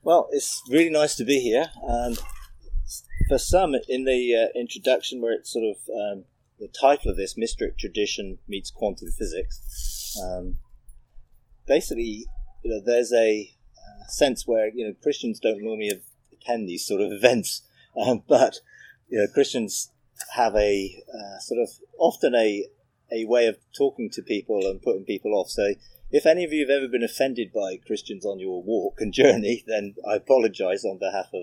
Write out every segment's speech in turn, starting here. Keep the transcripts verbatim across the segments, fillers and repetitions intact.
Well, it's really nice to be here, and for some, in the uh, introduction, where it's sort of um, the title of this, Mystic Tradition Meets Quantum Physics, um, basically, you know, there's a uh, sense where, you know, Christians don't normally attend these sort of events, um, but, you know, Christians have a uh, sort of often a a way of talking to people and putting people off. So if any of you have ever been offended by Christians on your walk and journey, then I apologise on behalf of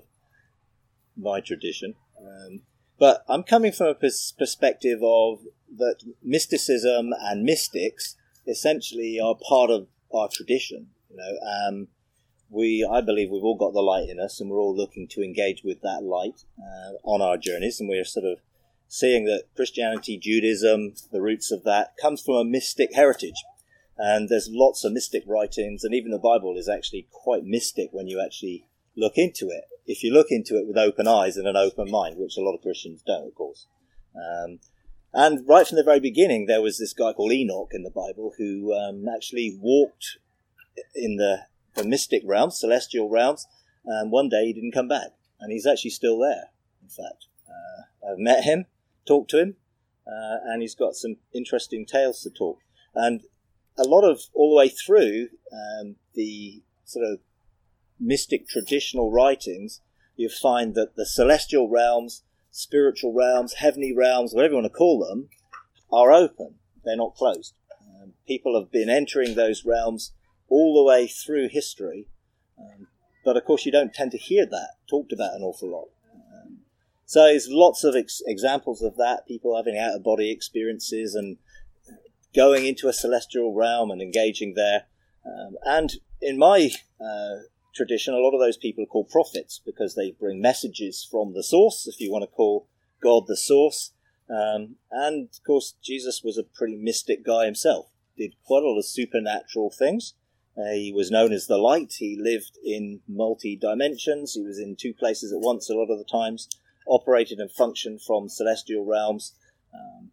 my tradition. Um, but I'm coming from a pers- perspective of that mysticism and mystics essentially are part of our tradition. You know, um, we, I believe we've all got the light in us, and we're all looking to engage with that light uh, on our journeys, and we're sort of seeing that Christianity, Judaism, the roots of that, comes from a mystic heritage. And there's lots of mystic writings, and even the Bible is actually quite mystic when you actually look into it. If you look into it with open eyes and an open mind, which a lot of Christians don't, of course. Um, and right from the very beginning, there was this guy called Enoch in the Bible who um, actually walked in the, the mystic realms, celestial realms, and one day he didn't come back. And he's actually still there, in fact. Uh, I've met him, talked to him, uh, and he's got some interesting tales to talk. And a lot of, all the way through um, the sort of mystic traditional writings, you find that the celestial realms, spiritual realms, heavenly realms, whatever you want to call them, are open. They're not closed. Um, people have been entering those realms all the way through history. Um, but of course, you don't tend to hear that talked about an awful lot. Um, so there's lots of ex- examples of that, people having out-of-body experiences and going into a celestial realm and engaging there. Um, and in my uh, tradition, a lot of those people are called prophets because they bring messages from the source, if you want to call God the source. Um, and, of course, Jesus was a pretty mystic guy himself, did quite a lot of supernatural things. Uh, he was known as the light. He lived in multi-dimensions. He was in two places at once a lot of the times, operated and functioned from celestial realms. Um,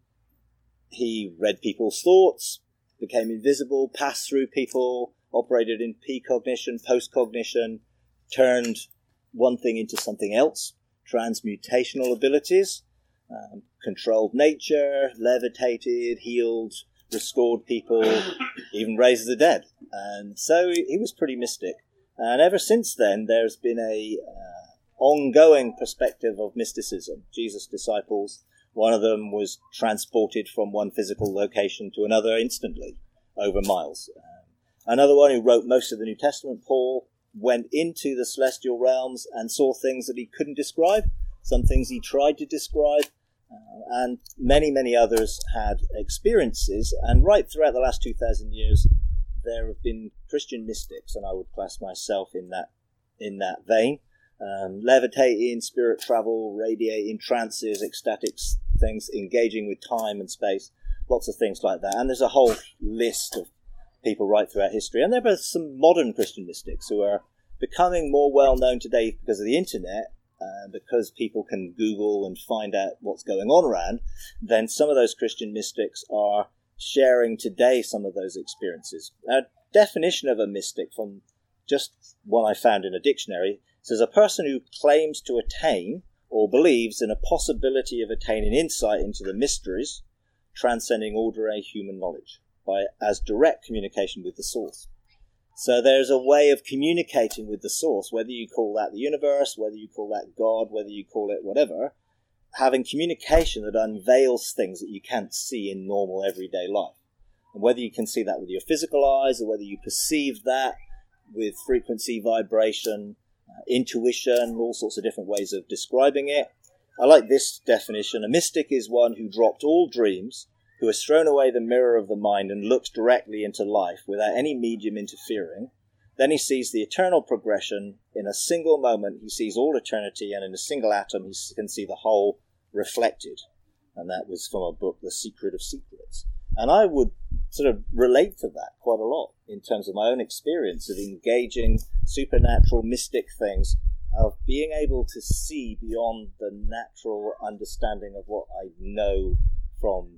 He read people's thoughts, became invisible, passed through people, operated in precognition, postcognition, turned one thing into something else, transmutational abilities, um, controlled nature, levitated, healed, restored people, even raised the dead. And so he was pretty mystic. And ever since then, there's been a uh, ongoing perspective of mysticism. Jesus' disciples, one of them was transported from one physical location to another instantly, over miles. Um, another one who wrote most of the New Testament, Paul, went into the celestial realms and saw things that he couldn't describe, some things he tried to describe, uh, and many, many others had experiences. And right throughout the last two thousand years, there have been Christian mystics, and I would class myself in that in that vein. Um, levitating, spirit travel, radiating, trances, ecstatic things, engaging with time and space, lots of things like that. And there's a whole list of people right throughout history. And there are some modern Christian mystics who are becoming more well known today because of the internet, uh, because people can Google and find out what's going on around. Then some of those Christian mystics are sharing today some of those experiences. A definition of a mystic from just one I found in a dictionary says a person who claims to attain or believes in a possibility of attaining insight into the mysteries transcending ordinary human knowledge by as direct communication with the source. So there's a way of communicating with the source, whether you call that the universe, whether you call that God, whether you call it whatever, having communication that unveils things that you can't see in normal everyday life. And whether you can see that with your physical eyes or whether you perceive that with frequency, vibration, Uh, intuition, all sorts of different ways of describing it. I like this definition. A mystic is one who dropped all dreams, who has thrown away the mirror of the mind and looks directly into life without any medium interfering. Then he sees the eternal progression. In a single moment, he sees all eternity, and in a single atom, he can see the whole reflected. And that was from a book, The Secret of Secrets. And I would sort of relate to that quite a lot in terms of my own experience of engaging supernatural, mystic things, of being able to see beyond the natural understanding of what I know from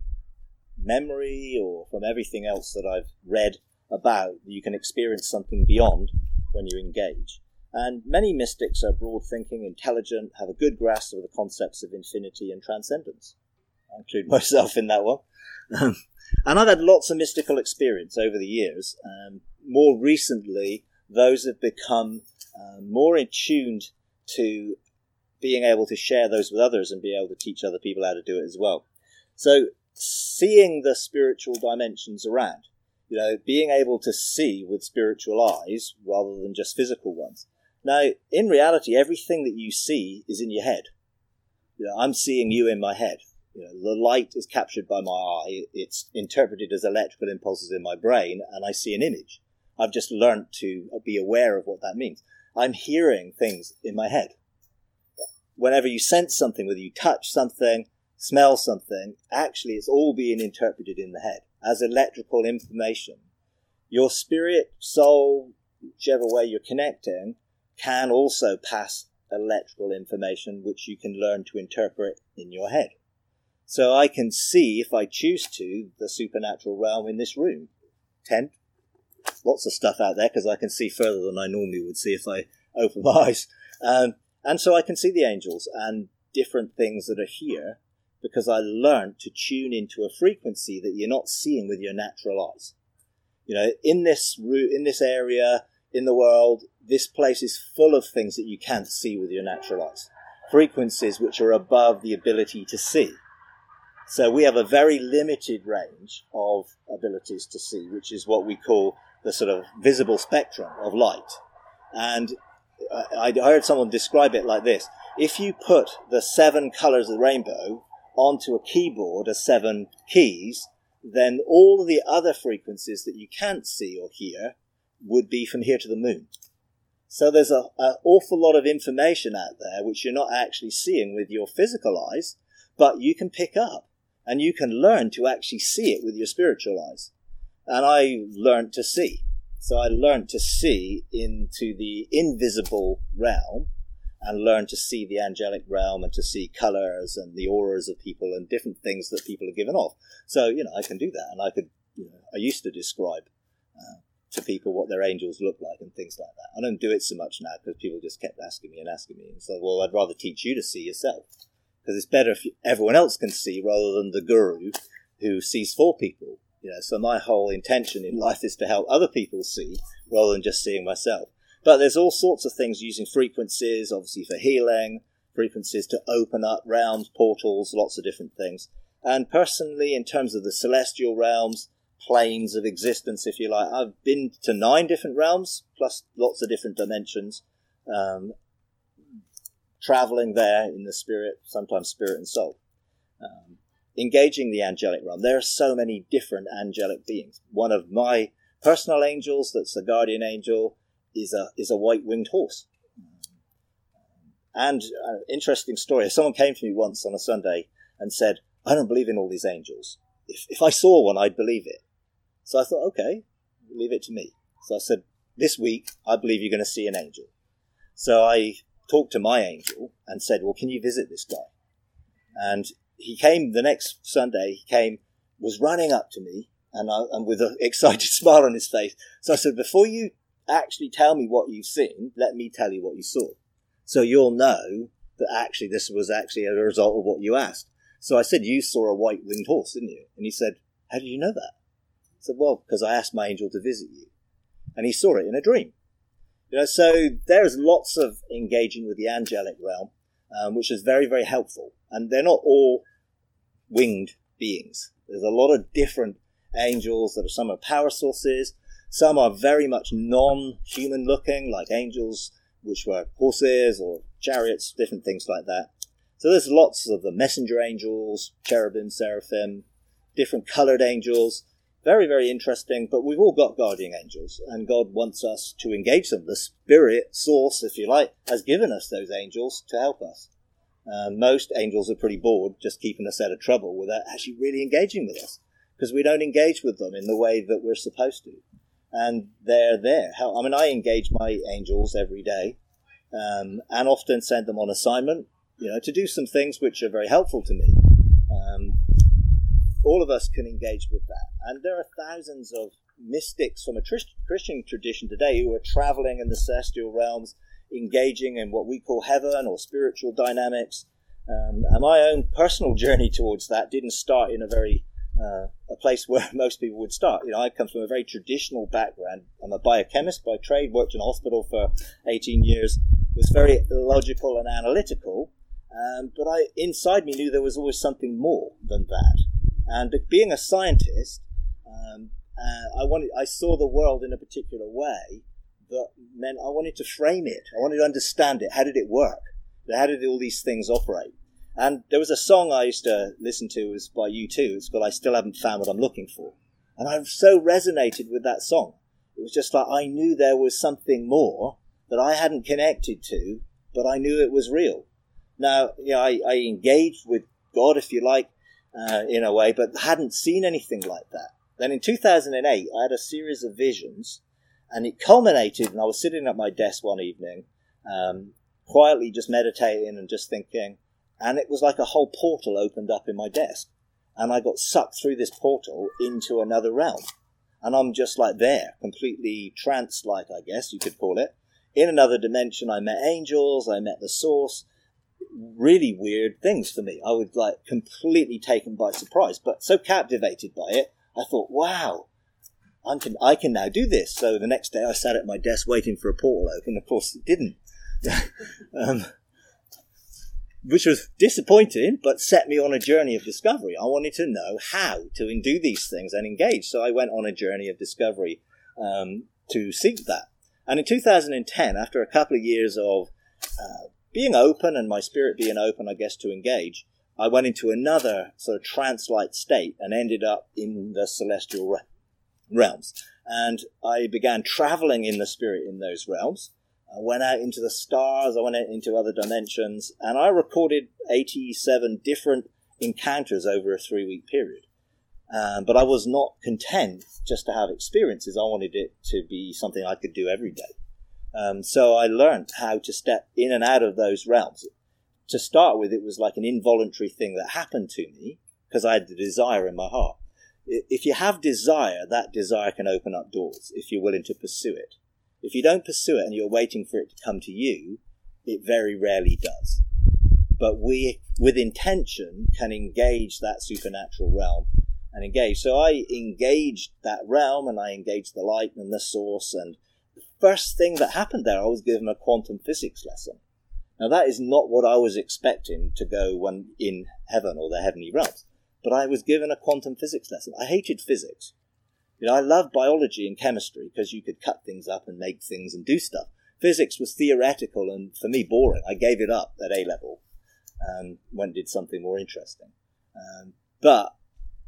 memory or from everything else that I've read about. You can experience something beyond when you engage. And many mystics are broad-thinking, intelligent, have a good grasp of the concepts of infinity and transcendence. I include myself in that one. Um, and I've had lots of mystical experience over the years. Um, more recently, those have become uh, more attuned to being able to share those with others and be able to teach other people how to do it as well. So seeing the spiritual dimensions around, you know, being able to see with spiritual eyes rather than just physical ones. Now, in reality, everything that you see is in your head. You know, I'm seeing you in my head. You know, the light is captured by my eye. It's interpreted as electrical impulses in my brain, and I see an image. I've just learned to be aware of what that means. I'm hearing things in my head. Whenever you sense something, whether you touch something, smell something, actually it's all being interpreted in the head as electrical information. Your spirit, soul, whichever way you're connecting, can also pass electrical information which you can learn to interpret in your head. So I can see, if I choose to, the supernatural realm in this room. Tent. Lots of stuff out there because I can see further than I normally would see if I open my eyes. Um, and so I can see the angels and different things that are here because I learned to tune into a frequency that you're not seeing with your natural eyes. You know, in this route, in this area, in the world, this place is full of things that you can't see with your natural eyes. Frequencies which are above the ability to see. So we have a very limited range of abilities to see, which is what we call the sort of visible spectrum of light. And I heard someone describe it like this. If you put the seven colours of the rainbow onto a keyboard as seven keys, then all of the other frequencies that you can't see or hear would be from here to the moon. So there's an awful lot of information out there which you're not actually seeing with your physical eyes, but you can pick up and you can learn to actually see it with your spiritual eyes. And I learned to see. So I learned to see into the invisible realm and learn to see the angelic realm and to see colours and the auras of people and different things that people are given off. So, you know, I can do that. And I could, you know, I used to describe uh, to people what their angels look like and things like that. I don't do it so much now because people just kept asking me and asking me. And so, well, I'd rather teach you to see yourself because it's better if you, everyone else can see rather than the guru who sees for people. You know, so my whole intention in life is to help other people see rather than just seeing myself. But there's all sorts of things using frequencies, obviously for healing, frequencies to open up realms, portals, lots of different things. And personally, in terms of the celestial realms, planes of existence, if you like, I've been to nine different realms, plus lots of different dimensions, um, traveling there in the spirit, sometimes spirit and soul. Um, engaging the angelic realm. There are so many different angelic beings. One of my personal angels, that's a guardian angel, is a is a white-winged horse. And an interesting story. Someone came to me once on a Sunday and said, I don't believe in all these angels. If, if I saw one, I'd believe it. So I thought, okay, leave it to me. So I said, this week, I believe you're going to see an angel. So I talked to my angel and said, well, can you visit this guy? And he came the next Sunday, he came, was running up to me, and, I, and with an excited smile on his face. So I said, before you actually tell me what you've seen, let me tell you what you saw. So you'll know that actually this was actually a result of what you asked. So I said, you saw a white-winged horse, didn't you? And he said, how did you know that? I said, well, because I asked my angel to visit you. And he saw it in a dream. You know, so there's lots of engaging with the angelic realm, um, which is very, very helpful. And they're not all winged beings. There's a lot of different angels that are, some are power sources. Some are very much non-human looking, like angels, which were horses or chariots, different things like that. So there's lots of the messenger angels, cherubim, seraphim, different coloured angels. Very, very interesting, but we've all got guardian angels, and God wants us to engage them. The spirit source, if you like, has given us those angels to help us. Uh, most angels are pretty bored just keeping us out of trouble without actually really engaging with us, because we don't engage with them in the way that we're supposed to. And they're there. How, I mean, I engage my angels every day, um, and often send them on assignment, you know, to do some things which are very helpful to me. Um, all of us can engage with that. And there are thousands of mystics from a tr- Christian tradition today who are traveling in the celestial realms, engaging in what we call heaven or spiritual dynamics. Um, and my own personal journey towards that didn't start in a very uh, a place where most people would start. You know, I come from a very traditional background. I'm a biochemist by trade, worked in a hospital for eighteen years, was very logical and analytical, um, but I inside me knew there was always something more than that. And being a scientist, um, uh, I wanted, I saw the world in a particular way that meant I wanted to frame it. I wanted to understand it. How did it work? How did all these things operate? And there was a song I used to listen to, it was by U two. It's called I Still Haven't Found What I'm Looking For. And I so resonated with that song. It was just like I knew there was something more that I hadn't connected to, but I knew it was real. Now, you know, I, I engaged with God, if you like, uh, in a way, but hadn't seen anything like that. Then in two thousand eight, I had a series of visions, and it culminated, and I was sitting at my desk one evening, um, quietly just meditating and just thinking, and it was like a whole portal opened up in my desk, and I got sucked through this portal into another realm, and I'm just like there, completely trance-like, I guess you could call it. In another dimension, I met angels, I met the source, really weird things for me. I was like completely taken by surprise, but so captivated by it, I thought, wow, I can, I can now do this. So the next day I sat at my desk waiting for a portal open. Of course, it didn't. um, which was disappointing, but set me on a journey of discovery. I wanted to know how to do these things and engage. So I went on a journey of discovery um, to seek that. And in two thousand ten, after a couple of years of uh, being open and my spirit being open, I guess, to engage, I went into another sort of trance-like state and ended up in the celestial re- realms. And I began traveling in the spirit in those realms. I went out into the stars, I went out into other dimensions, and I recorded eighty-seven different encounters over a three-week period. Um, but I was not content just to have experiences. I wanted it to be something I could do every day. Um, so I learned how to step in and out of those realms. To start with, it was like an involuntary thing that happened to me because I had the desire in my heart. If you have desire, that desire can open up doors if you're willing to pursue it. If you don't pursue it and you're waiting for it to come to you, it very rarely does. But we, with intention, can engage that supernatural realm and engage. So I engaged that realm and I engaged the light and the source. And the first thing that happened there, I was given a quantum physics lesson. Now that is not what I was expecting to go when in heaven or the heavenly realms. But I was given a quantum physics lesson. I hated physics. You know, I loved biology and chemistry because you could cut things up and make things and do stuff. Physics was theoretical and, for me, boring. I gave it up at A-level and went and did something more interesting. Um, but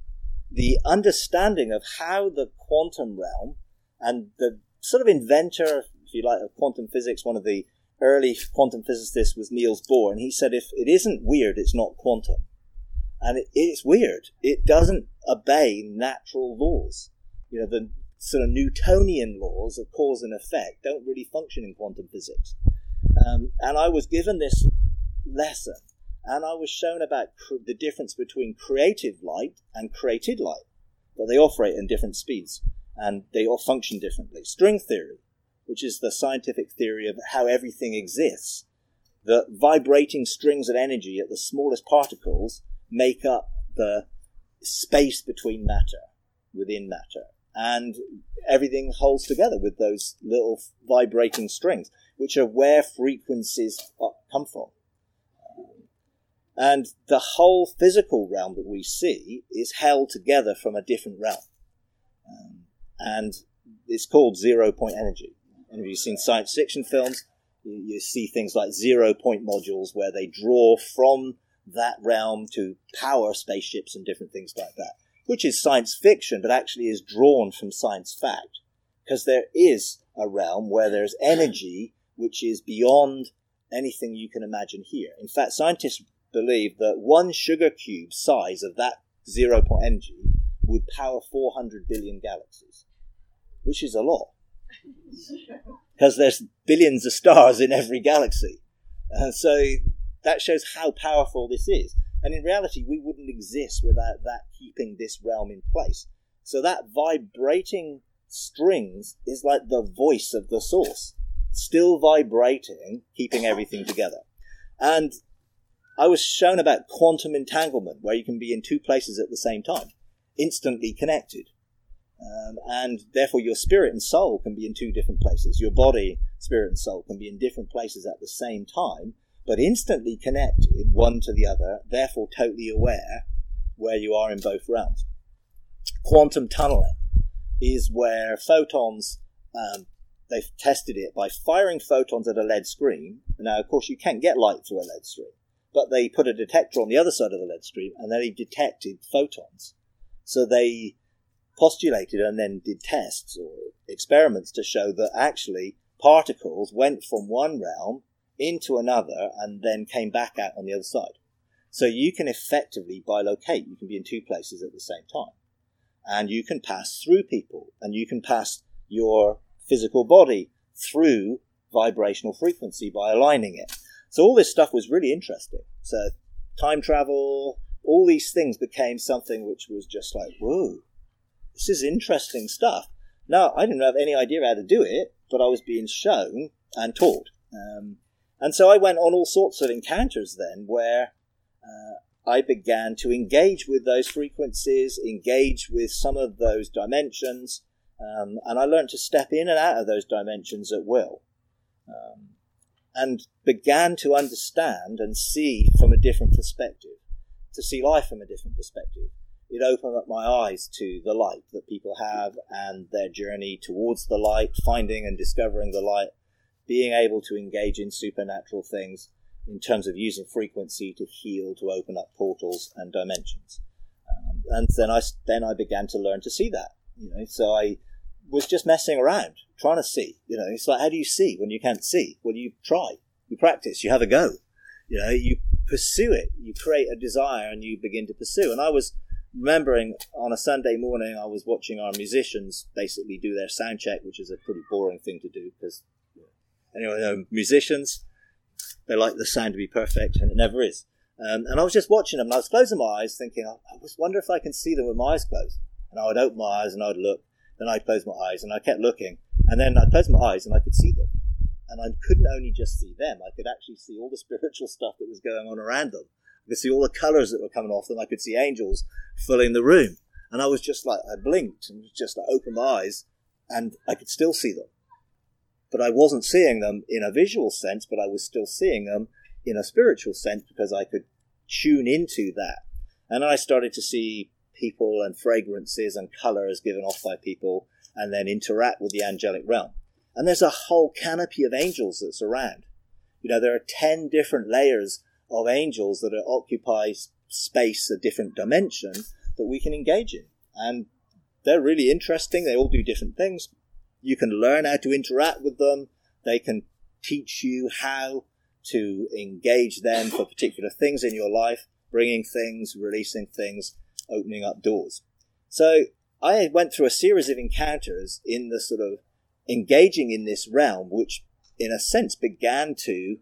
the understanding of how the quantum realm and the sort of inventor, if you like, of quantum physics, one of the early quantum physicists was Niels Bohr, and he said, if it isn't weird, it's not quantum. And it, it's weird. It doesn't obey natural laws. You know, the sort of Newtonian laws of cause and effect don't really function in quantum physics. Um, and I was given this lesson, and I was shown about cr- the difference between creative light and created light. That they operate in different speeds, and they all function differently. String theory, which is the scientific theory of how everything exists. The vibrating strings of energy at the smallest particles make up the space between matter, within matter. And everything holds together with those little vibrating strings, which are where frequencies come from. And the whole physical realm that we see is held together from a different realm. Um, and it's called zero-point energy. And if you've seen science fiction films, you, you see things like zero-point modules where they draw from that realm to power spaceships and different things like that, which is science fiction, but actually is drawn from science fact, because there is a realm where there's energy which is beyond anything you can imagine here. In fact, scientists believe that one sugar cube size of that zero-point energy would power four hundred billion galaxies, which is a lot, because there's billions of stars in every galaxy. And so that shows how powerful this is. And in reality, we wouldn't exist without that keeping this realm in place. So that vibrating strings is like the voice of the source. still vibrating, keeping everything together. And I was shown about quantum entanglement, where you can be in two places at the same time, instantly connected. Um, and therefore your spirit and soul can be in two different places. Your body, spirit and soul can be in different places at the same time, but instantly connected, one to the other, therefore totally aware where you are in both realms. Quantum tunneling is where photons, um, they've tested it by firing photons at a lead screen. Now, of course, you can't get light through a lead screen, but they put a detector on the other side of the lead screen, and they detected photons. So they postulated and then did tests or experiments to show that actually particles went from one realm into another and then came back out on the other side. So you can effectively bilocate. You can be in two places at the same time. And you can pass through people, and you can pass your physical body through vibrational frequency by aligning it. So all this stuff was really interesting. So time travel, all these things became something which was just like, whoa, this is interesting stuff. Now, I didn't have any idea how to do it, but I was being shown and taught. Um, and so I went on all sorts of encounters then where uh, I began to engage with those frequencies, engage with some of those dimensions, um, and I learned to step in and out of those dimensions at will. Um, and began to understand and see from a different perspective, to see life from a different perspective. It opened up my eyes to the light that people have and their journey towards the light, finding and discovering the light, being able to engage in supernatural things in terms of using frequency to heal, to open up portals and dimensions. Um, and then I, then I began to learn to see that. You know, so I was just messing around, trying to see. You know, it's like, how do you see when you can't see? Well, you try, you practice, you have a go. You know, you pursue it, you create a desire and you begin to pursue. And I was remembering on a Sunday morning, I was watching our musicians basically do their sound check, which is a pretty boring thing to do because, you know, anyway, you know, musicians, they like the sound to be perfect, and it never is. Um, and I was just watching them, and I was closing my eyes thinking, I just wonder if I can see them with my eyes closed. And I would open my eyes and I would look, then I'd close my eyes, and I kept looking, and then I'd close my eyes and I could see them. And I couldn't only just see them, I could actually see all the spiritual stuff that was going on around them. I could see all the colours that were coming off them. I could see angels filling the room. And I was just like, I blinked and just like opened my eyes, and I could still see them. But I wasn't seeing them in a visual sense, but I was still seeing them in a spiritual sense because I could tune into that. And I started to see people and fragrances and colours given off by people and then interact with the angelic realm. And there's a whole canopy of angels that's around. You know, there are ten different layers of angels that are, occupy space, a different dimension that we can engage in. And they're really interesting. They all do different things. You can learn how to interact with them. They can teach you how to engage them for particular things in your life, bringing things, releasing things, opening up doors. So I went through a series of encounters in the sort of engaging in this realm, which in a sense began to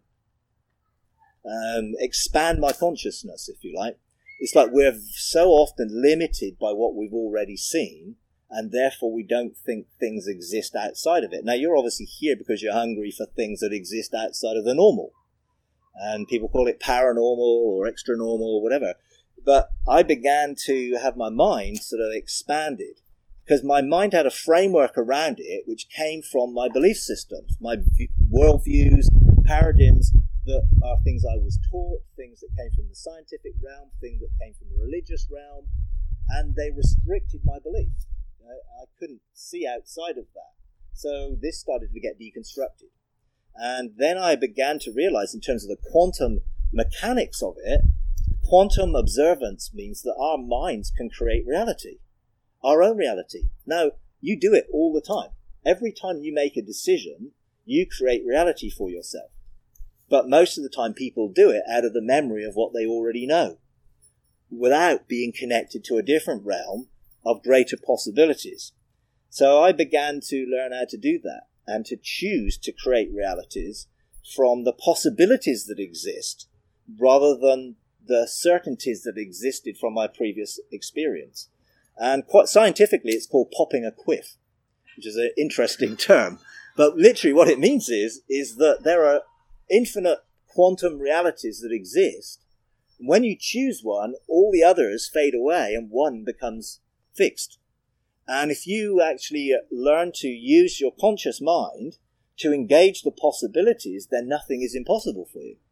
um, expand my consciousness, if you like. It's like we're so often limited by what we've already seen, and therefore we don't think things exist outside of it. Now, you're obviously here because you're hungry for things that exist outside of the normal. And people call it paranormal or extra normal or whatever. But I began to have my mind sort of expanded because my mind had a framework around it which came from my belief systems, my worldviews, paradigms that are things I was taught, things that came from the scientific realm, things that came from the religious realm, and they restricted my belief. You know, I couldn't see outside of that. So this started to get deconstructed. And then I began to realize, in terms of the quantum mechanics of it, quantum observance means that our minds can create reality, our own reality. Now, you do it all the time. Every time you make a decision, you create reality for yourself. But most of the time people do it out of the memory of what they already know, without being connected to a different realm of greater possibilities. So I began to learn how to do that and to choose to create realities from the possibilities that exist rather than the certainties that existed from my previous experience. And quite scientifically, it's called popping a quiff, which is an interesting term. But literally what it means is, is that there are infinite quantum realities that exist. When you choose one, all the others fade away and one becomes fixed. And if you actually learn to use your conscious mind to engage the possibilities, then nothing is impossible for you.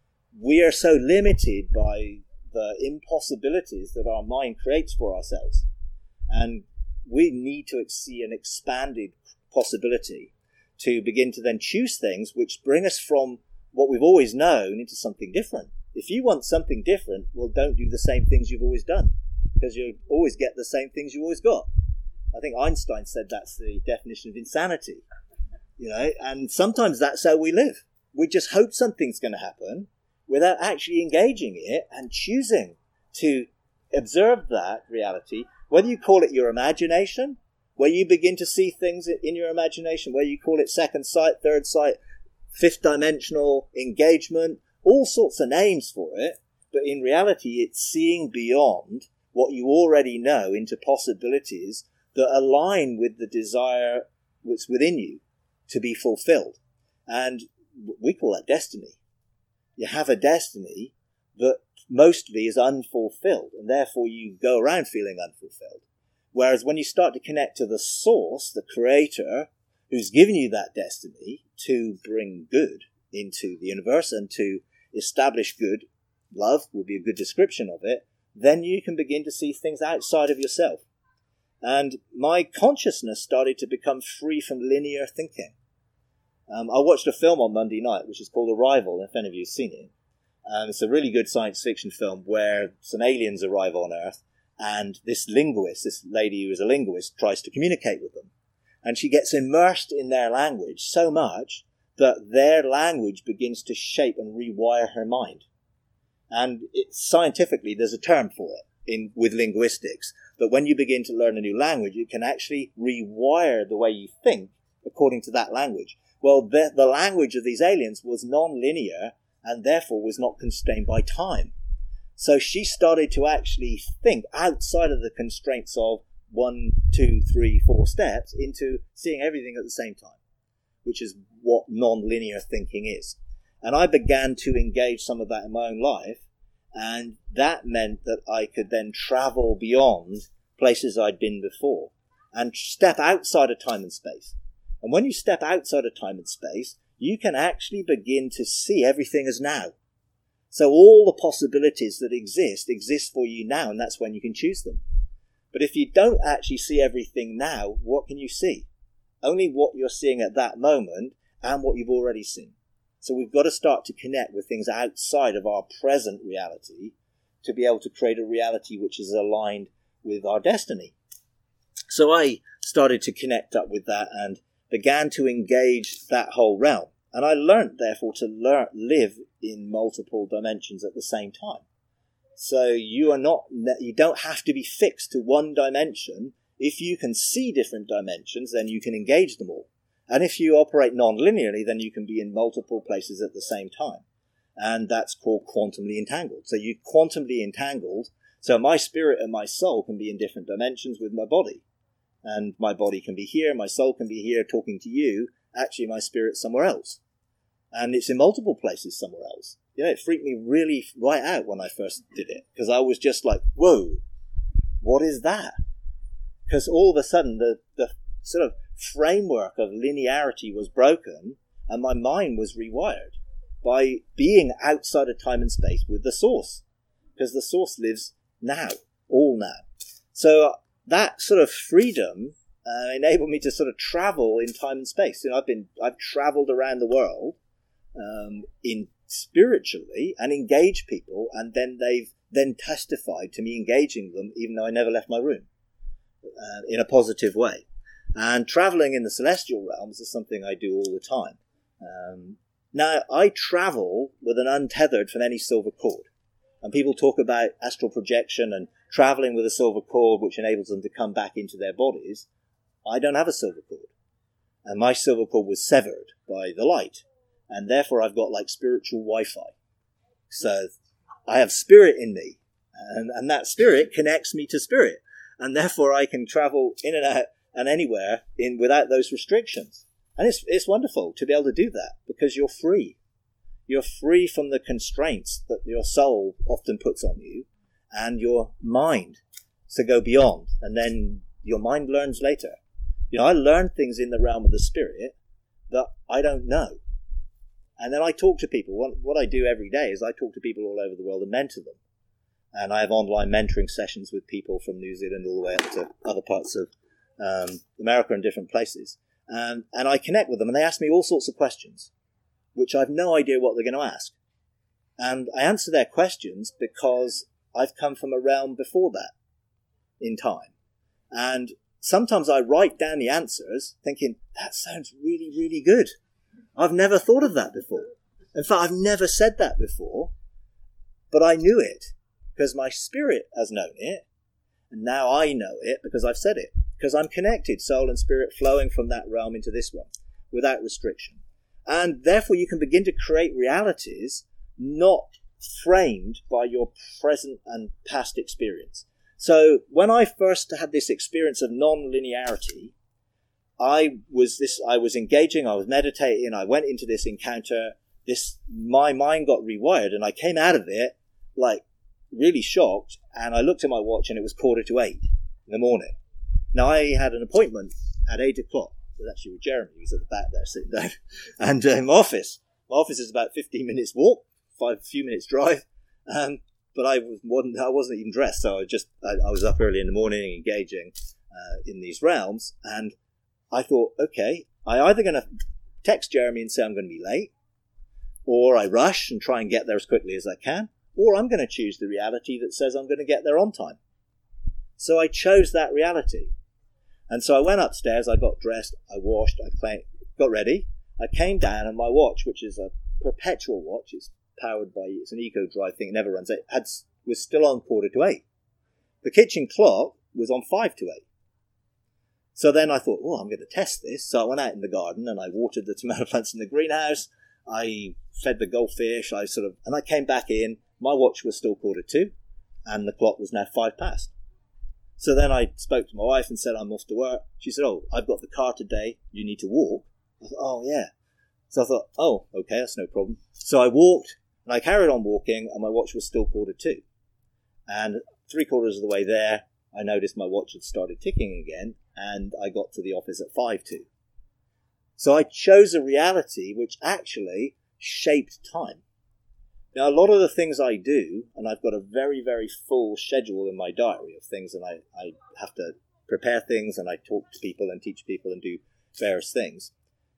We are so limited by the impossibilities that our mind creates for ourselves. And we need to see an expanded possibility to begin to then choose things which bring us from what we've always known into something different. If you want something different, well, don't do the same things you've always done, because you'll always get the same things you always got. I think Einstein said that's the definition of insanity, you know, and sometimes that's how we live. We just hope something's going to happen without actually engaging it and choosing to observe that reality, whether you call it your imagination, where you begin to see things in your imagination, where you call it second sight, third sight, fifth dimensional engagement, all sorts of names for it, but in reality it's seeing beyond what you already know into possibilities that align with the desire that's within you to be fulfilled. And we call that destiny. You have a destiny that mostly is unfulfilled, and therefore you go around feeling unfulfilled. Whereas when you start to connect to the source, the creator, who's given you that destiny to bring good into the universe and to establish good, love would be a good description of it, then you can begin to see things outside of yourself. And my consciousness started to become free from linear thinking. Um, I watched a film on Monday night, which is called Arrival, if any of you have seen it. Um, it's a really good science fiction film where some aliens arrive on Earth, and this linguist, this lady who is a linguist, tries to communicate with them. And she gets immersed in their language so much that their language begins to shape and rewire her mind. And it, scientifically, there's a term for it in with linguistics. But when you begin to learn a new language, you can actually rewire the way you think according to that language. Well, the, the language of these aliens was non-linear and therefore was not constrained by time. So she started to actually think outside of the constraints of one, two, three, four steps into seeing everything at the same time, which is what non-linear thinking is. And I began to engage some of that in my own life, and that meant that I could then travel beyond places I'd been before and step outside of time and space. And when you step outside of time and space, you can actually begin to see everything as now. So all the possibilities that exist, exist for you now, and that's when you can choose them. But if you don't actually see everything now, what can you see? Only what you're seeing at that moment and what you've already seen. So we've got to start to connect with things outside of our present reality to be able to create a reality which is aligned with our destiny. So I started to connect up with that and began to engage that whole realm. And I learned, therefore, to learn, live in multiple dimensions at the same time. So you are not, you don't have to be fixed to one dimension. If you can see different dimensions, then you can engage them all. And if you operate non-linearly, then you can be in multiple places at the same time. And that's called quantumly entangled. So you're quantumly entangled. So my spirit and my soul can be in different dimensions with my body. And my body can be here, my soul can be here talking to you. Actually, my spirit's somewhere else. And it's in multiple places somewhere else. You know, it freaked me really right out when I first did it. Because I was just like, whoa, what is that? Because all of a sudden, the, the sort of framework of linearity was broken, and my mind was rewired by being outside of time and space with the source. Because the source lives now, all now. So that sort of freedom uh, enabled me to sort of travel in time and space. You know, I've been, I've traveled around the world um, in spiritually and engaged people, and then they've then testified to me engaging them, even though I never left my room, uh, in a positive way. And traveling in the celestial realms is something I do all the time. Um, now, I travel with an untethered from any silver cord. And people talk about astral projection and traveling with a silver cord, which enables them to come back into their bodies. I don't have a silver cord. And my silver cord was severed by the light. And therefore I've got like spiritual Wi-Fi. So I have spirit in me. And, and that spirit connects me to spirit. And therefore I can travel in and out and anywhere in without those restrictions. And it's it's wonderful to be able to do that because you're free. You're free from the constraints that your soul often puts on you and your mind to go beyond. And then your mind learns later. You know, I learn things in the realm of the spirit that I don't know. And then I talk to people. What, what I do every day is I talk to people all over the world and mentor them. And I have online mentoring sessions with people from New Zealand all the way up to other parts of um, America and different places. And, and I connect with them and they ask me all sorts of questions, which I have no idea what they're going to ask. And I answer their questions because I've come from a realm before that in time. And sometimes I write down the answers thinking, that sounds really, really good. I've never thought of that before. In fact, I've never said that before, but I knew it because my spirit has known it. And now I know it because I've said it, because I'm connected, soul and spirit flowing from that realm into this one without restriction. And therefore you can begin to create realities not framed by your present and past experience. So when I first had this experience of non-linearity, I was this, I was engaging, I was meditating, I went into this encounter, this, my mind got rewired and I came out of it like really shocked and I looked at my watch and it was quarter to eight in the morning. Now I had an appointment at eight o'clock. It was actually with Jeremy, he was at the back there sitting down. And uh, my office, my office is about fifteen minutes walk, five few minutes drive. Um, but I was wasn't I wasn't even dressed, so I just I, I was up early in the morning engaging uh, in these realms, and I thought, okay, I'm either going to text Jeremy and say I'm going to be late, or I rush and try and get there as quickly as I can, or I'm going to choose the reality that says I'm going to get there on time. So I chose that reality. And so I went upstairs, I got dressed, I washed, I cleaned, got ready. I came down and my watch, which is a perpetual watch, it's powered by, it's an eco drive thing, it never runs, it had, was still on quarter to eight. The kitchen clock was on five to eight. So then I thought, oh, I'm going to test this. So I went out in the garden and I watered the tomato plants in the greenhouse. I fed the goldfish, I sort of, and I came back in, my watch was still quarter to, and the clock was now five past. So then I spoke to my wife and said, I'm off to work. She said, oh, I've got the car today. You need to walk. I thought, oh, yeah. So I thought, oh, okay, that's no problem. So I walked and I carried on walking and my watch was still quarter to. And three quarters of the way there, I noticed my watch had started ticking again and I got to the office at five to. So I chose a reality which actually shaped time. Now, a lot of the things I do, and I've got a very, very full schedule in my diary of things, and I, I have to prepare things, and I talk to people and teach people and do various things.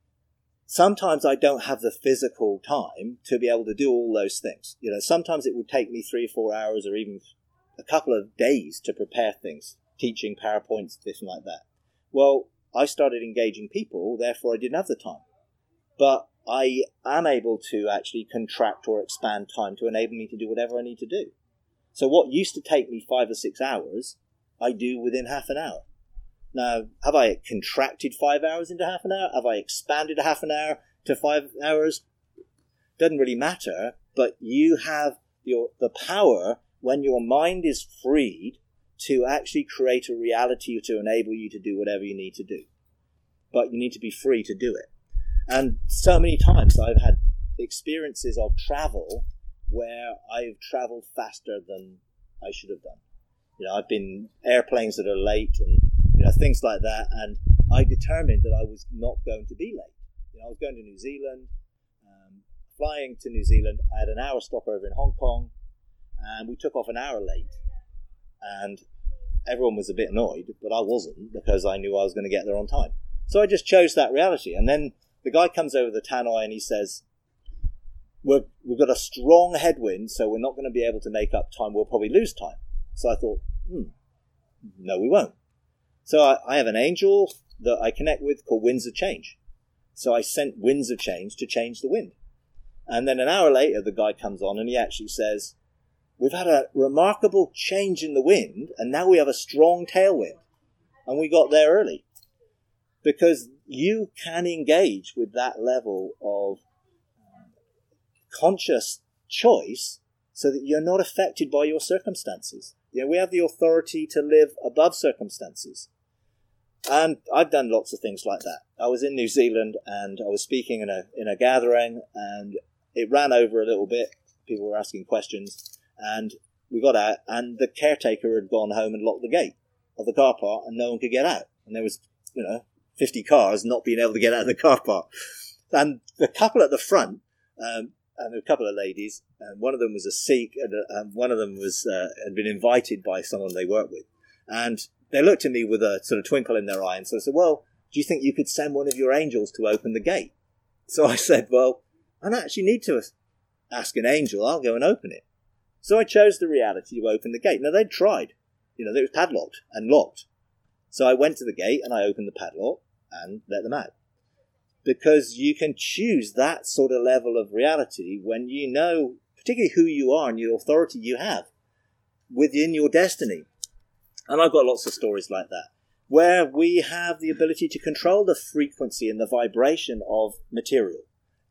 Sometimes I don't have the physical time to be able to do all those things. You know, sometimes it would take me three or four hours or even a couple of days to prepare things, teaching PowerPoints, this and like that. Well, I started engaging people, therefore I didn't have the time. But I am able to actually contract or expand time to enable me to do whatever I need to do. So what used to take me five or six hours, I do within half an hour. Now, have I contracted five hours into half an hour? Have I expanded a half an hour to five hours? Doesn't really matter, but you have your, the power when your mind is freed to actually create a reality to enable you to do whatever you need to do. But you need to be free to do it. And so many times I've had experiences of travel where I've traveled faster than I should have done. You know, I've been airplanes that are late and, you know, things like that. And I determined that I was not going to be late. You know, I was going to New Zealand, um, flying to New Zealand. I had an hour stopover in Hong Kong and we took off an hour late. And everyone was a bit annoyed, but I wasn't because I knew I was going to get there on time. So I just chose that reality. And then the guy comes over the tannoy and he says, we're, we've got a strong headwind, so we're not going to be able to make up time. We'll probably lose time. So I thought, hmm, no, we won't. So I, I have an angel that I connect with called Winds of Change. So I sent Winds of Change to change the wind. And then an hour later, the guy comes on and he actually says, we've had a remarkable change in the wind, and now we have a strong tailwind. And we got there early. Because you can engage with that level of conscious choice so that you're not affected by your circumstances. You know, we have the authority to live above circumstances. And I've done lots of things like that. I was in New Zealand and I was speaking in a in a gathering, and it ran over a little bit. People were asking questions, and we got out, and the caretaker had gone home and locked the gate of the car park, and no one could get out. And there was, you know, fifty cars not being able to get out of the car park. And the couple at the front, um, and a couple of ladies, and one of them was a Sikh, and, uh, and one of them was uh, had been invited by someone they worked with. And they looked at me with a sort of twinkle in their eye, and so I said, well, do you think you could send one of your angels to open the gate? So I said, well, I don't actually need to ask an angel. I'll go and open it. So I chose the reality to open the gate. Now, they'd tried. You know, it was padlocked and locked. So I went to the gate and I opened the padlock and let them out. Because you can choose that sort of level of reality when you know, particularly who you are and the authority you have within your destiny. And I've got lots of stories like that, where we have the ability to control the frequency and the vibration of material.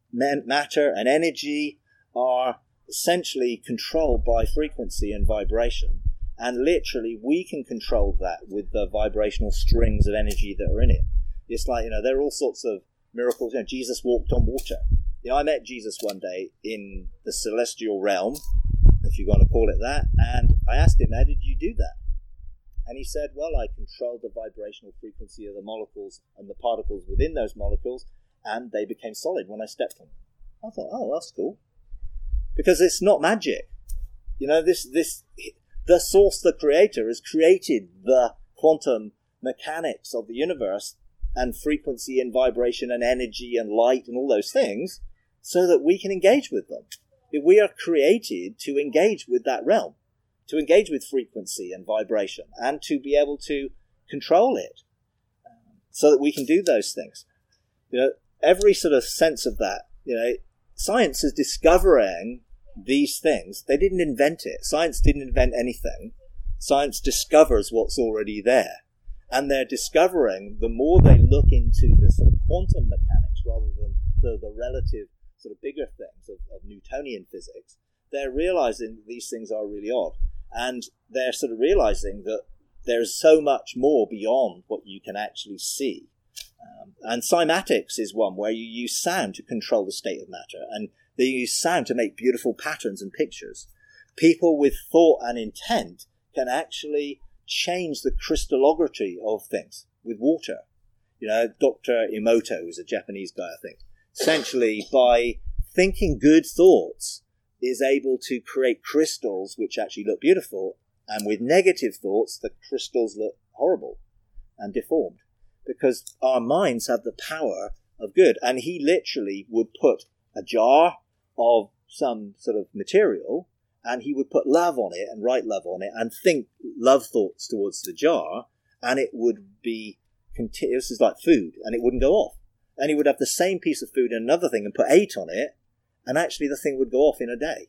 Matter and energy are essentially controlled by frequency and vibration. And literally, we can control that with the vibrational strings of energy that are in it. It's like, you know, there are all sorts of miracles. You know, Jesus walked on water. You know, I met Jesus one day in the celestial realm, if you want to call it that, and I asked him, how did you do that? And he said, well, I controlled the vibrational frequency of the molecules and the particles within those molecules, and they became solid when I stepped on them. I thought, oh, that's cool. Because it's not magic. You know, this, this, the source, the creator, has created the quantum mechanics of the universe and frequency and vibration and energy and light and all those things so that we can engage with them. We are created to engage with that realm, to engage with frequency and vibration, and to be able to control it so that we can do those things. You know, every sort of sense of that, you know, science is discovering these things. They didn't invent it. Science didn't invent anything. Science discovers what's already there. And they're discovering, the more they look into the sort of quantum mechanics rather than the, the relative sort of bigger things of, of Newtonian physics, they're realizing that these things are really odd. And they're sort of realizing that there's so much more beyond what you can actually see. Um, and cymatics is one where you use sound to control the state of matter, and they use sound to make beautiful patterns and pictures. People with thought and intent can actually change the crystallography of things with water. You know, Doctor Emoto is a Japanese guy, I think. Essentially, by thinking good thoughts, is able to create crystals which actually look beautiful, and with negative thoughts, the crystals look horrible and deformed, because our minds have the power of good. And he literally would put a jar of some sort of material, and he would put love on it and write love on it and think love thoughts towards the jar, and it would be continuous. This is like food, and it wouldn't go off. And he would have the same piece of food in another thing and put eight on it, and actually the thing would go off in a day.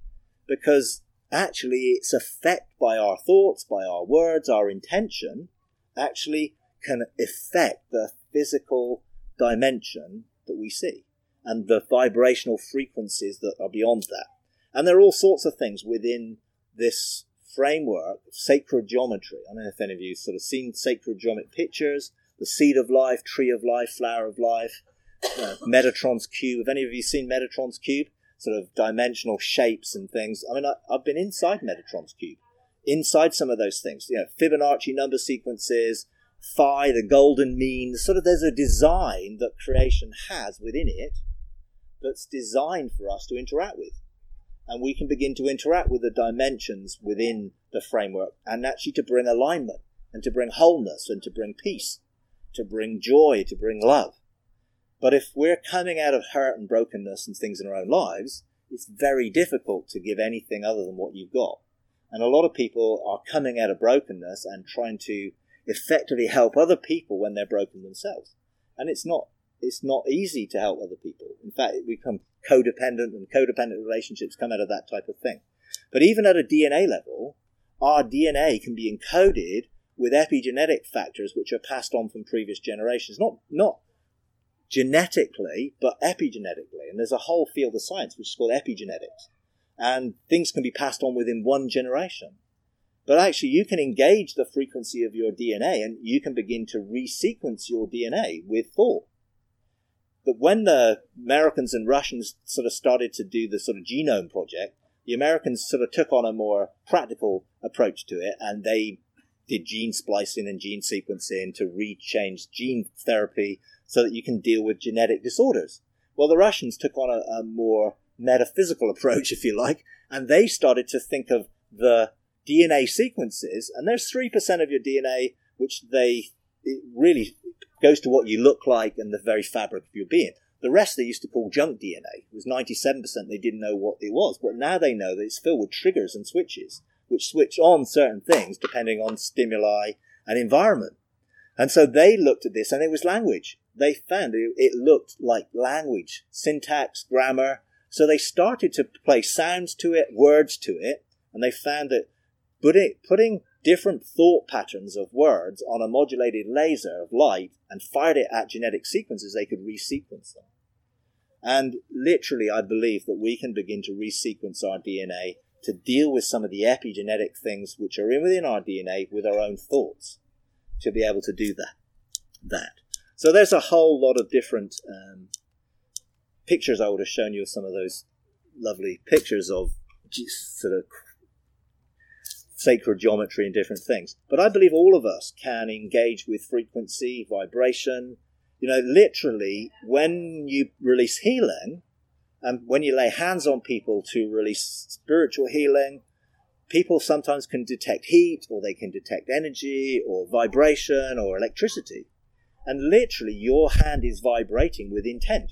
Because actually its effect by our thoughts, by our words, our intention, actually can affect the physical dimension that we see and the vibrational frequencies that are beyond that. And there are all sorts of things within this framework of sacred geometry. I don't know if any of you sort of seen sacred geometric pictures, the seed of life, tree of life, flower of life, uh, Metatron's cube. Have any of you seen Metatron's cube? Sort of dimensional shapes and things. I mean, I, I've been inside Metatron's cube, inside some of those things. You know, Fibonacci number sequences, phi, the golden mean. Sort of there's a design that creation has within it that's designed for us to interact with. And we can begin to interact with the dimensions within the framework, and actually to bring alignment and to bring wholeness and to bring peace, to bring joy, to bring love. But if we're coming out of hurt and brokenness and things in our own lives, it's very difficult to give anything other than what you've got. And a lot of people are coming out of brokenness and trying to effectively help other people when they're broken themselves. And it's not it's not easy to help other people. In fact, we become codependent, and codependent relationships come out of that type of thing. But even at a D N A level, our D N A can be encoded with epigenetic factors which are passed on from previous generations. Not not genetically, but epigenetically. And there's a whole field of science which is called epigenetics. And things can be passed on within one generation. But actually, you can engage the frequency of your D N A and you can begin to resequence your D N A with thought. But when the Americans and Russians sort of started to do the sort of genome project, the Americans sort of took on a more practical approach to it, and they did gene splicing and gene sequencing to rechange gene therapy so that you can deal with genetic disorders. Well, the Russians took on a, a more metaphysical approach, if you like, and they started to think of the D N A sequences, and there's three percent of your D N A which they it really goes to what you look like and the very fabric of your being. The rest they used to call junk D N A. It was ninety-seven percent they didn't know what it was, but now they know that it's filled with triggers and switches, which switch on certain things depending on stimuli and environment. And so they looked at this, and it was language. They found it, it looked like language, syntax, grammar. So they started to play sounds to it, words to it, and they found that putting, putting different thought patterns of words on a modulated laser of light and fired it at genetic sequences, they could resequence them. And literally, I believe that we can begin to resequence our D N A to deal with some of the epigenetic things which are in within our D N A with our own thoughts, to be able to do that. that. So there's a whole lot of different um, pictures. I would have shown you some of those lovely pictures of sort of sacred geometry and different things. But I believe all of us can engage with frequency, vibration. You know, literally, when you release healing, and when you lay hands on people to release spiritual healing, people sometimes can detect heat, or they can detect energy, or vibration, or electricity. And literally, your hand is vibrating with intent.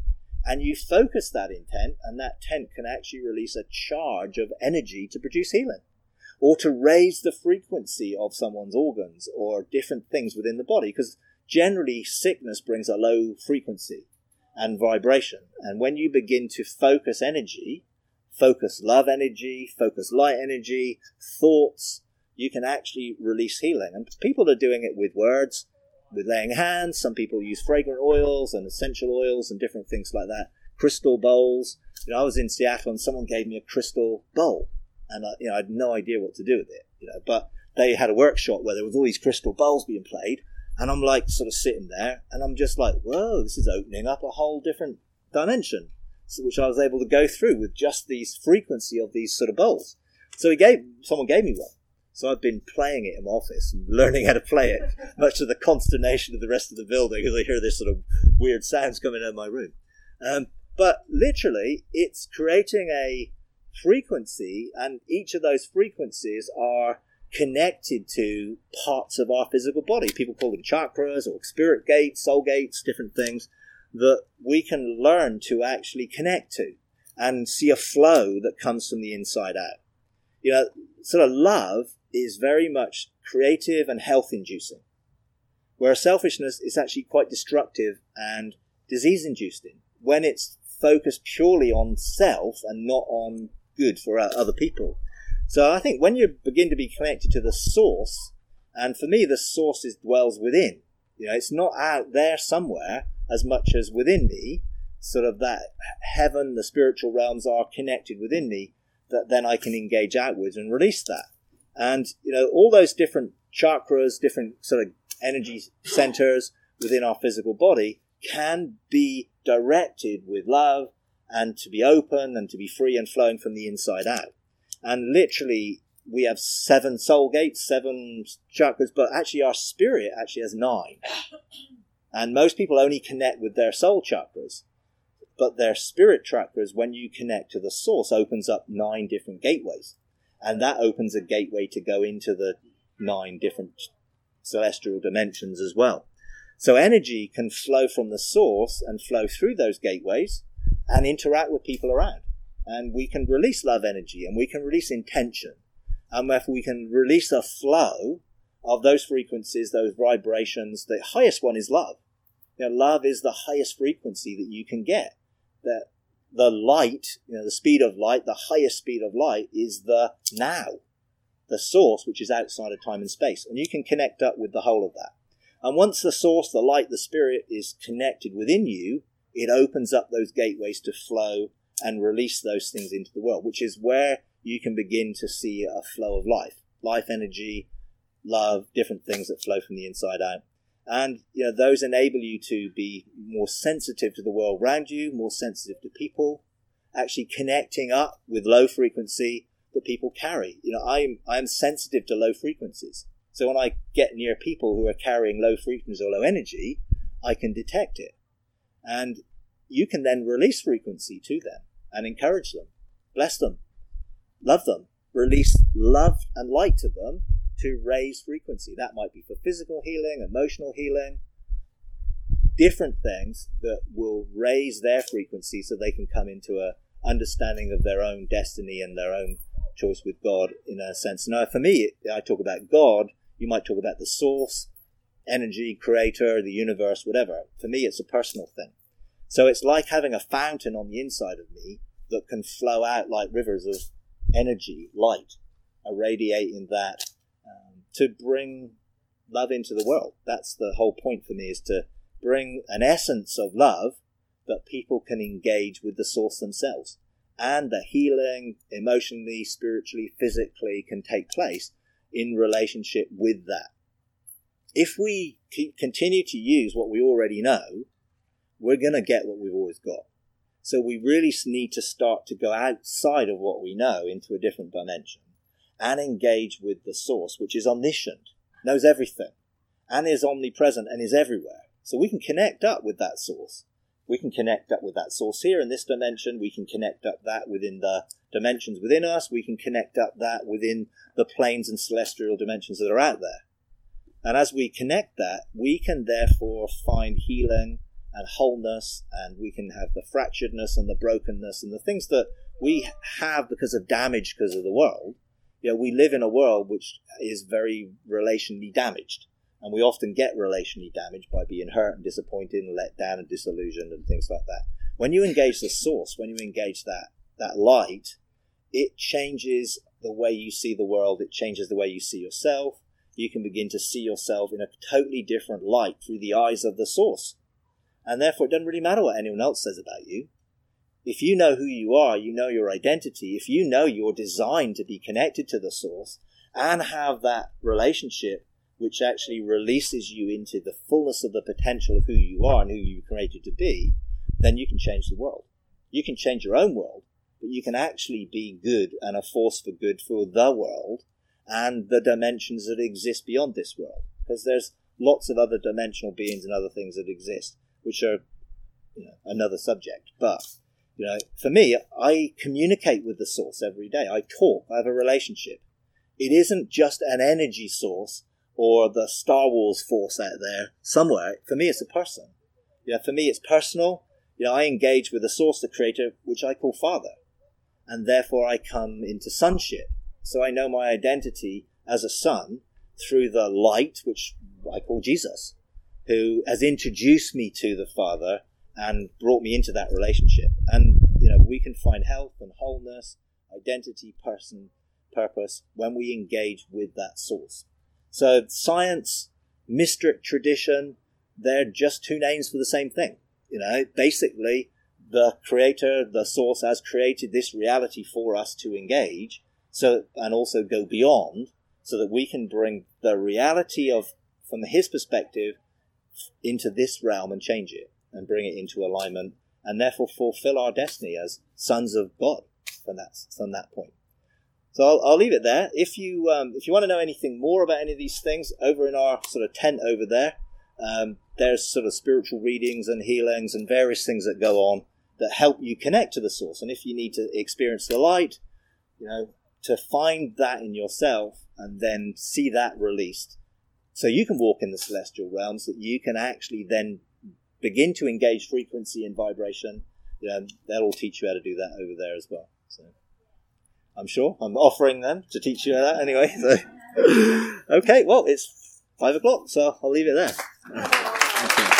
And you focus that intent, and that intent can actually release a charge of energy to produce healing, or to raise the frequency of someone's organs, or different things within the body. Because generally, sickness brings a low frequency and vibration. And when you begin to focus energy, focus love energy, focus light energy, thoughts, you can actually release healing. And people are doing it with words, with laying hands. Some people use fragrant oils and essential oils and different things like that. Crystal bowls. You know, I was in Seattle and someone gave me a crystal bowl, and I, you know, I had no idea what to do with it. You know, but they had a workshop where there was all these crystal bowls being played, and I'm like sort of sitting there, and I'm just like, whoa, this is opening up a whole different dimension, so, which I was able to go through with just these frequency of these sort of bowls. So he gave someone gave me one. So I've been playing it in my office and learning how to play it, much to the consternation of the rest of the building as I hear this sort of weird sounds coming out of my room. Um, but literally, it's creating a frequency, and each of those frequencies are connected to parts of our physical body. People call them chakras or spirit gates, soul gates, different things that we can learn to actually connect to and see a flow that comes from the inside out. You know, sort of love is very much creative and health-inducing, where selfishness is actually quite destructive and disease-inducing when it's focused purely on self and not on good for other people. So I think when you begin to be connected to the source, and for me the source is dwells within. You know, it's not out there somewhere as much as within me, sort of that heaven, the spiritual realms are connected within me, that then I can engage outwards and release that. And, you know, all those different chakras, different sort of energy centers within our physical body can be directed with love and to be open and to be free and flowing from the inside out. And literally, we have seven soul gates, seven chakras, but actually our spirit actually has nine. And most people only connect with their soul chakras. But their spirit chakras, when you connect to the source, opens up nine different gateways. And that opens a gateway to go into the nine different celestial dimensions as well. So energy can flow from the source and flow through those gateways and interact with people around. And we can release love energy, and we can release intention. And if we can release a flow of those frequencies, those vibrations, the highest one is love. You know, love is the highest frequency that you can get. That the light, you know, the speed of light, the highest speed of light is the now, the source, which is outside of time and space. And you can connect up with the whole of that. And once the source, the light, the spirit is connected within you, it opens up those gateways to flow and release those things into the world, which is where you can begin to see a flow of life. life energy, love, different things that flow from the inside out. And you know, those enable you to be more sensitive to the world around you, more sensitive to people, actually connecting up with low frequency that people carry. You know, I'm I'm sensitive to low frequencies. So when I get near people who are carrying low frequencies or low energy, I can detect it. And you can then release frequency to them and encourage them, bless them, love them, release love and light to them to raise frequency. That might be for physical healing, emotional healing, different things that will raise their frequency so they can come into a understanding of their own destiny and their own choice with God in a sense. Now, for me, I talk about God. You might talk about the source, energy, creator, the universe, whatever. For me, it's a personal thing. So it's like having a fountain on the inside of me that can flow out like rivers of energy, light, irradiating that um, to bring love into the world. That's the whole point for me, is to bring an essence of love that people can engage with the source themselves. And the healing, emotionally, spiritually, physically, can take place in relationship with that. If we continue to use what we already know, we're going to get what we've always got. So we really need to start to go outside of what we know into a different dimension and engage with the source, which is omniscient, knows everything, and is omnipresent and is everywhere. So we can connect up with that source. We can connect up with that source here in this dimension. We can connect up that within the dimensions within us. We can connect up that within the planes and celestial dimensions that are out there. And as we connect that, we can therefore find healing and wholeness, and we can have the fracturedness and the brokenness and the things that we have because of damage because of the world. You know, we live in a world which is very relationally damaged. And we often get relationally damaged by being hurt and disappointed and let down and disillusioned and things like that. When you engage the source, when you engage that, that light, it changes the way you see the world. It changes the way you see yourself. You can begin to see yourself in a totally different light through the eyes of the source. And therefore, it doesn't really matter what anyone else says about you. If you know who you are, you know your identity. If you know you're designed to be connected to the source and have that relationship which actually releases you into the fullness of the potential of who you are and who you were created to be, then you can change the world. You can change your own world, but you can actually be good and a force for good for the world and the dimensions that exist beyond this world. Because there's lots of other dimensional beings and other things that exist, which are, you know, another subject. But, you know, for me, I communicate with the source every day. I talk. I have a relationship. It isn't just an energy source or the Star Wars force out there somewhere. For me, it's a person. You know, for me, it's personal. You know, I engage with the source, the creator, which I call Father. And therefore, I come into sonship. So I know my identity as a son through the light, which I call Jesus, who has introduced me to the Father and brought me into that relationship. And, you know, we can find health and wholeness, identity, person, purpose when we engage with that source. So science, mystic tradition, they're just two names for the same thing. You know, basically, the creator, the source, has created this reality for us to engage, so and also go beyond, so that we can bring the reality of, from his perspective, into this realm and change it and bring it into alignment, and therefore fulfill our destiny as sons of God from that from that point. So I'll, I'll leave it there. If you um, if you want to know anything more about any of these things, over in our sort of tent over there, um, there's sort of spiritual readings and healings and various things that go on that help you connect to the source. And if you need to experience the light, you know, to find that in yourself and then see that released, so you can walk in the celestial realms, that you can actually then begin to engage frequency and vibration. You know, they'll teach you how to do that over there as well. So I'm sure I'm offering them to teach you that anyway. So, okay, well, it's five o'clock, so I'll leave it there. Thank you.